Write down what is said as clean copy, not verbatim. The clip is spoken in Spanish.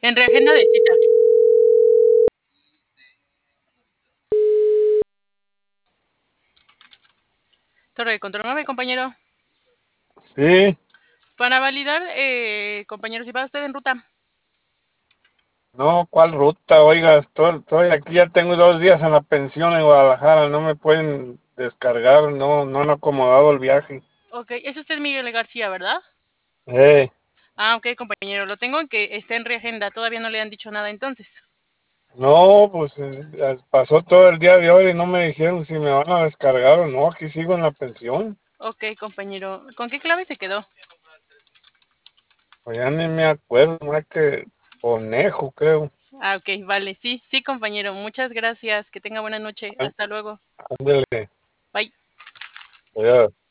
En reagenda de cita. Torre de control 9, compañero. Sí, Para validar, compañero, si va usted en ruta. no, ¿cuál ruta? Oiga, estoy aquí, ya tengo 2 días en la pensión en Guadalajara, no me pueden descargar, no han acomodado el viaje. Ok, es usted Miguel García, ¿verdad? Eh, Ah, ok, compañero, lo tengo en que está en reagenda. Todavía no le han dicho nada entonces. no, pues pasó todo el día de hoy y no me dijeron si me van a descargar o no, aquí sigo en la pensión. Ok, compañero, ¿con qué clave se quedó? Pues ya ni me acuerdo, más que conejo, creo. Ah, ok, vale, sí, sí, compañero, muchas gracias. Que tenga buena noche. Hasta luego. Ándele, Bye. ya.